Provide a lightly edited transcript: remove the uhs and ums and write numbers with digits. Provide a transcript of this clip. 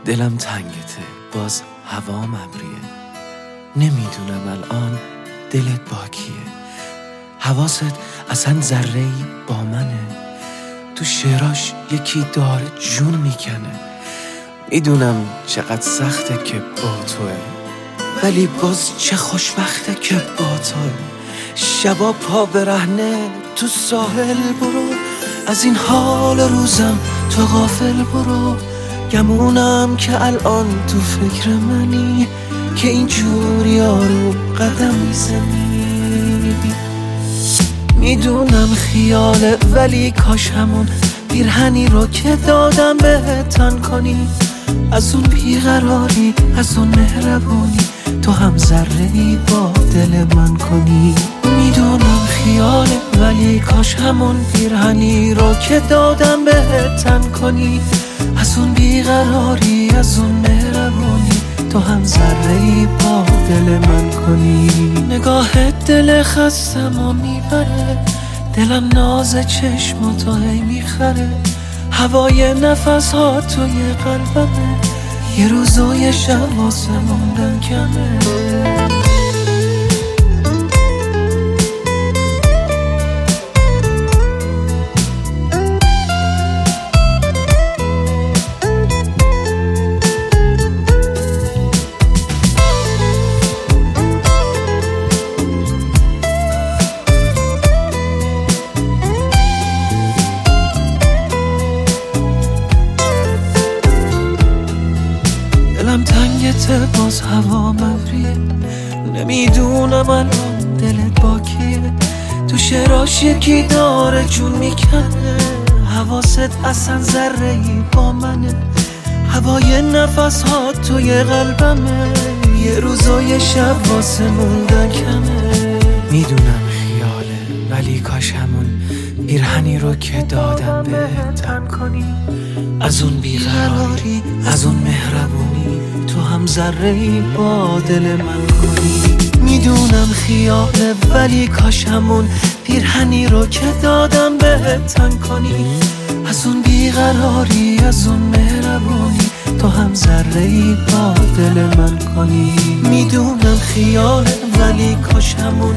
دلم تنگته، باز هوام ابریه. نمیدونم الان دلت با کیه. حواست اصلا ذره‌ای با منه. تو شعراش یکی داره جون میکنه. میدونم چقدر سخته که با توه، ولی باز چه خوشبخته که با توه. شبا پا برهنه تو ساحل برو، از این حال روزم تو غافل برو. گمونم که الان تو فکر منی، که اینجوری یارو قدم میزنی. میدونم خیاله ولی کاش همون پیرهنی رو که دادم بهت تن کنی. از اون بیقراری، از اون مهربونی، تو هم ذره‌ای با دل من کنی. میدونم خیاله ولی کاش همون پیرهنی رو که دادم بهت تن کنی. از اون بیقراری، از اون مهربونی، تو هم ذره‌ای با دل من کنی. نگاهت دل خستمو میبره، دلم ناز چشماتو هی میخره. هوای نفس ها توی قلبمه، یه روز و یه شب واسه موندن کمه. دلم تنگته، باز هوا مبریه. نمیدونم الان دلت با کیه. تو شعراش یکی داره جون میکنه. حواست اصلا ذره‌ای با منه. هوای نفس ها توی قلبمه، یه روز و یه شب واسه موندن کمه. میدونم خیاله ولی کاش همون پیرهنی رو که دادم بهت تن کنی. از اون بیقراری، از اون مهربونی، تو هم ذره‌ای با دل من کنی. میدونم خیاله ولی کاش همون پیرهنی رو که دادم بهت تن کنی. از اون بیقراری، از اون مهربونی، تو هم ذره‌ای با دل من کنی. میدونم خیاله ولی کاش همون